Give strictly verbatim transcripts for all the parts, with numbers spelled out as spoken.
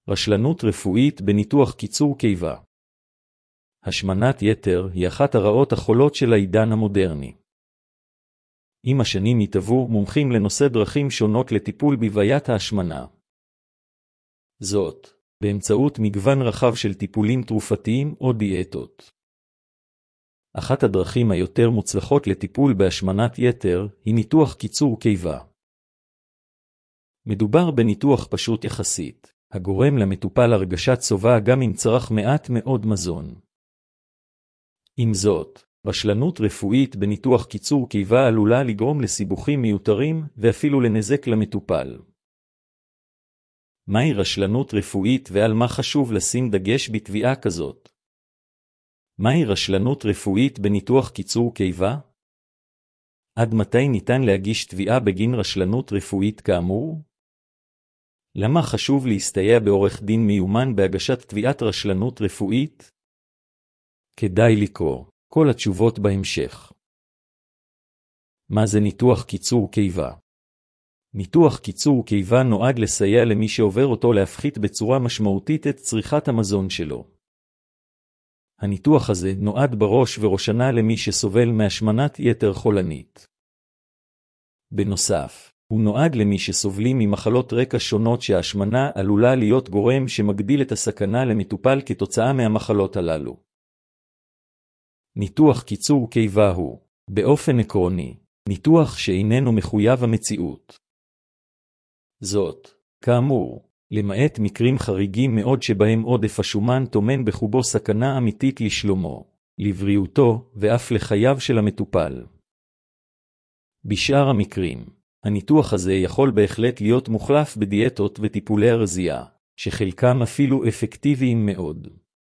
רשלנות רפואית בניתוח קיצור קיבה. השמנת יתר היא אחת הרעות החולות של העידן המודרני. עם השנים התהוו מומחים לנושא דרכים שונות לטיפול בבעיית ההשמנה. זאת, באמצעות מגוון רחב של טיפולים תרופתיים או דיאטות. אחת הדרכים היותר מוצלחות לטיפול בהשמנת יתר היא ניתוח קיצור קיבה. מדובר בניתוח פשוט יחסית, הגורם למטופל הרגשת סובה גם אם צרך מעט מאוד מזון. עם זאת, רשלנות רפואית בניתוח קיצור קיבה עלולה לגרום לסיבוכים מיותרים ואפילו לנזק למטופל. מהי רשלנות רפואית ועל מה חשוב לשים דגש בתביעה כזאת? מהי רשלנות רפואית בניתוח קיצור קיבה? עד מתי ניתן להגיש תביעה בגין רשלנות רפואית כאמור? למה חשוב להסתייע בעורך דין מיומן בהגשת תביעת רשלנות רפואית? כדאי לקרוא כל התשובות בהמשך. מה זה ניתוח קיצור קיבה? ניתוח קיצור קיבה נועד לסייע למי שעובר אותו להפחית בצורה משמעותית את צריכת המזון שלו. הניתוח הזה נועד בראש וראשונה למי שסובל מהשמנת יתר חולנית. בנוסף, הוא נועד למי שסובלים ממחלות רקע שונות שההשמנה עלולה להיות גורם שמגדיל את הסכנה למטופל כתוצאה מהמחלות הללו. ניתוח קיצור קיבה הוא, באופן עקרוני, ניתוח שאיננו מחויב המציאות. זאת, כאמור, למעט מקרים חריגים מאוד שבהם עודף השומן טומן בחובו סכנה אמיתית לשלומו, לבריאותו ואף לחייו של המטופל. בשאר המקרים, הניתוח הזה יכול בהחלט להיות מוחלף בדיאטות וטיפולי הרזייה, שחלקם אפילו אפקטיביים מאוד.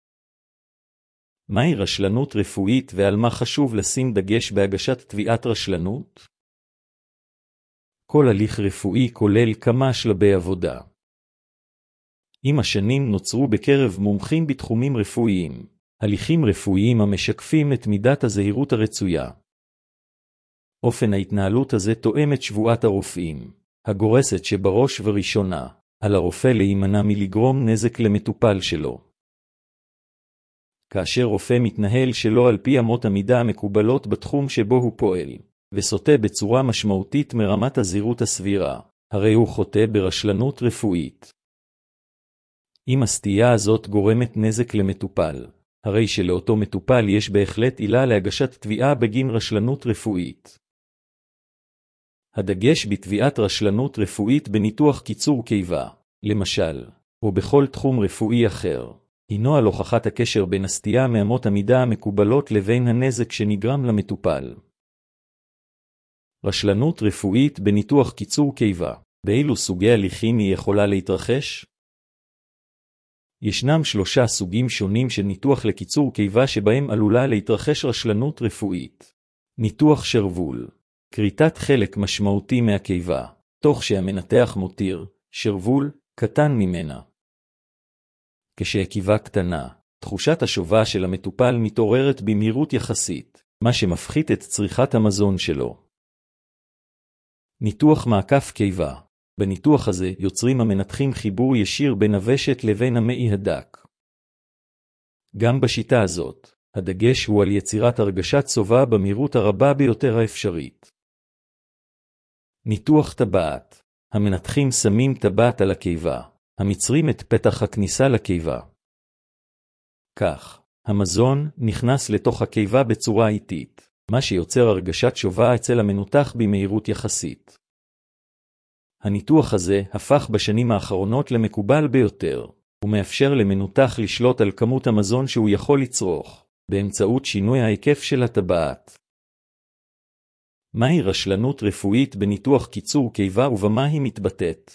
מהי רשלנות רפואית ועל מה חשוב לשים דגש בהגשת תביעת רשלנות? כל הליך רפואי כולל כמה שלבי עבודה. עם השנים נוצרו בקרב מומחים בתחומים רפואיים, הליכים רפואיים המשקפים את מידת הזהירות הרצויה. אופן ההתנהלות הזה תואם את שבועת הרופאים, הגורסת שבראש וראשונה, על הרופא להימנע מלגרום נזק למטופל שלו. כאשר רופא מתנהל שלא על פי אמות המידה המקובלות בתחום שבו הוא פועל, וסוטה בצורה משמעותית מרמת הזהירות הסבירה, הרי הוא חוטא ברשלנות רפואית. אם הסטייה הזאת גורמת נזק למטופל, הרי שלאותו מטופל יש בהחלט עילה להגשת תביעה בגין רשלנות רפואית. הדגש בתביעת רשלנות רפואית בניתוח קיצור קיבה, למשל, או בכל תחום רפואי אחר, הינו על הוכחת הקשר בין הסטייה מאמות המידה המקובלות לבין הנזק שנגרם למטופל. רשלנות רפואית בניתוח קיצור קיבה, באילו סוגי הליכים היא יכולה להתרחש? ישנם שלושה סוגים שונים של ניתוח לקיצור קיבה שבהם עלולה להתרחש רשלנות רפואית. ניתוח שרוול, כריתת חלק משמעותי מהקיבה, תוך שהמנתח מותיר שרוול קטן ממנה. כשהקיבה קטנה, תחושת השובה של המטופל מתעוררת במהירות יחסית, מה שמפחית את צריכת המזון שלו. ניתוח מעקף קיבה, בניתוח הזה יוצרים המנתחים חיבור ישיר בין הוושט לבין המעי הדק. גם בשיטה הזאת, הדגש הוא על יצירת הרגשת סובה במהירות הרבה ביותר האפשרית. ניתוח טבעת, המנתחים שמים טבעת על הקיבה, המצרים את פתח הכניסה לקיבה. כך, המזון נכנס לתוך הקיבה בצורה איטית, מה שיוצר הרגשת שובה אצל המנותח במהירות יחסית. הניתוח הזה הפך בשנים האחרונות למקובל ביותר, ומאפשר למנותח לשלוט על כמות המזון שהוא יכול לצרוך, באמצעות שינוי ההיקף של הטבעת. מהי רשלנות רפואית בניתוח קיצור קיבה ובמה היא מתבטאת?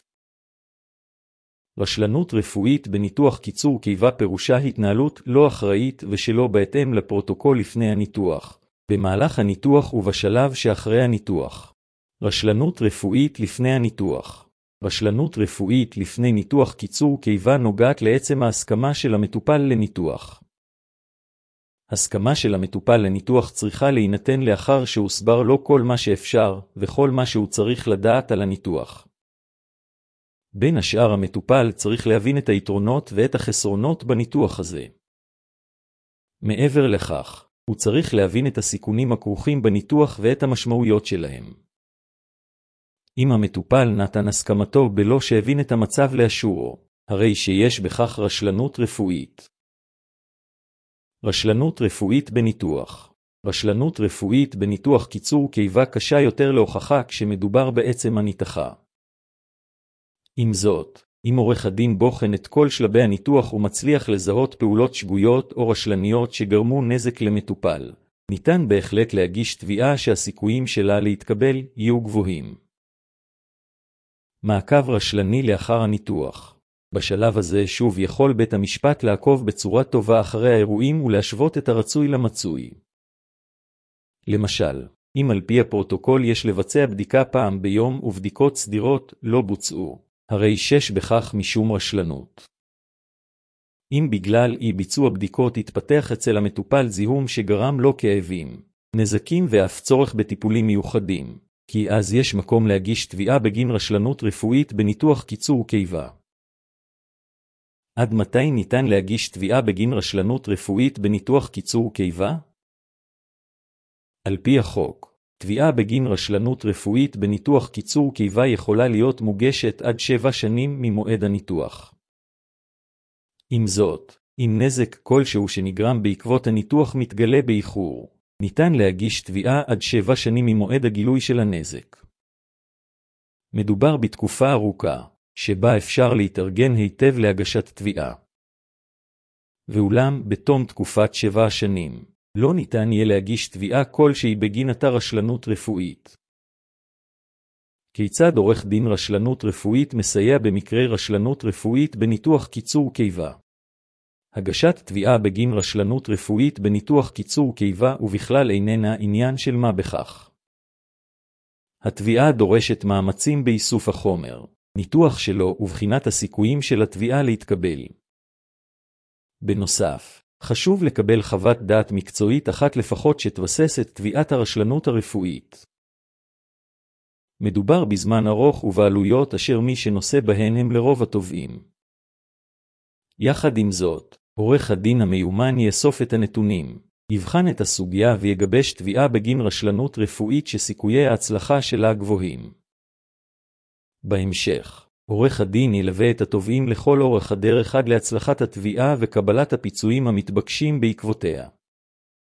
רשלנות רפואית בניתוח קיצור קיבה פירושה התנהלות לא אחראית ושלא בהתאם לפרוטוקול לפני הניתוח, במהלך הניתוח ובשלב שאחרי הניתוח. רשלנות רפואית לפני הניתוח. רשלנות רפואית לפני ניתוח קיצור קיבה נוגעת לעצם ההסכמה של המטופל לניתוח. הסכמה של המטופל לניתוח צריכה להינתן לאחר שהוסבר לו כל מה שאפשר וכל מה שהוא צריך לדעת על הניתוח. בין השאר המטופל צריך להבין את היתרונות ואת החסרונות בניתוח הזה. מעבר לכך, הוא צריך להבין את הסיכונים הכרוכים בניתוח ואת המשמעויות שלהם. אם המטופל נתן הסכמתו בלא שהבין את המצב לאשורו, הרי שיש בכך רשלנות רפואית. רשלנות רפואית בניתוח. רשלנות רפואית בניתוח קיצור קיבה קשה יותר להוכחה כשמדובר בעצם הניתחה. עם זאת, אם עורך הדין בוחן את כל שלבי הניתוח ומצליח לזהות פעולות שגויות או רשלניות שגרמו נזק למטופל, ניתן בהחלט להגיש תביעה שהסיכויים שלה להתקבל יהיו גבוהים. מעקב רשלני לאחר הניתוח. בשלב הזה שוב יכול בית המשפט לעקוב בצורה טובה אחרי האירועים ולהשוות את הרצוי למצוי. למשל, אם על פי הפרוטוקול יש לבצע בדיקה פעם ביום ובדיקות סדירות לא בוצעו, הרי שש בכך משום רשלנות. אם בגלל אי ביצוע בדיקות התפתח אצל המטופל זיהום שגרם לו כאבים, נזקים ואף צורך בטיפולים מיוחדים, כי אז יש מקום להגיש תביעה בגין רשלנות רפואית בניתוח קיצור קיבה. עד מתי ניתן להגיש תביעה בגין רשלנות רפואית בניתוח קיצור קיבה? על פי החוק, תביעה בגין רשלנות רפואית בניתוח קיצור קיבה יכולה להיות מוגשת עד שבע שנים ממועד הניתוח. עם זאת, אם נזק כלשהו שנגרם בעקבות הניתוח מתגלה באיחור, ניתן להגיש תביעה עד שבע שנים ממועד הגילוי של הנזק. מדובר בתקופה ארוכה, שבה אפשר להתארגן היטב להגשת תביעה. ואולם, בתום תקופת שבע שנים, לא ניתן יהיה להגיש תביעה כלשהי בגין אתר רשלנות רפואית. כיצד עורך דין רשלנות רפואית מסייע במקרה רשלנות רפואית בניתוח קיצור קיבה? הגשת תביעה בגין רשלנות רפואית בניתוח קיצור קיבה ובכלל איננה עניין של מה בכך. התביעה דורשת מאמצים באיסוף החומר, ניתוח שלו ובחינת הסיכויים של התביעה להתקבל. בנוסף, חשוב לקבל חוות דעת מקצועית אחת לפחות שתבסס את תביעת הרשלנות הרפואית. מדובר בזמן ארוך ובעלויות אשר מי שנושא בהן הם לרוב התובעים. יחד עם זאת, עורך הדין המיומן יאסוף את הנתונים, יבחן את הסוגיה ויגבש תביעה בגין רשלנות רפואית שסיכויי ההצלחה שלה גבוהים. בהמשך, עורך הדין ילווה את התובעים לכל אורך הדרך עד להצלחת התביעה וקבלת הפיצויים המתבקשים בעקבותיה.